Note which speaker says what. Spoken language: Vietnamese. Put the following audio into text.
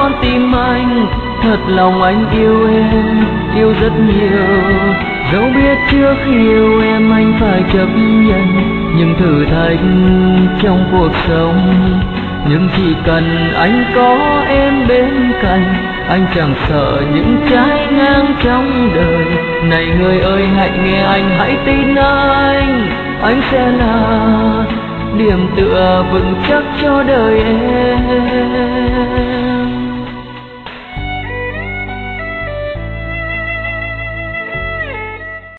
Speaker 1: con tim anh, thật lòng anh yêu em, yêu rất nhiều. Dẫu biết trước khi yêu em anh phải chấp nhận những thử thách trong cuộc sống, nhưng chỉ cần anh có em bên cạnh, anh chẳng sợ những trái ngang trong đời. Này người ơi hãy nghe anh, hãy tin anh sẽ là điểm tựa vững chắc cho đời em.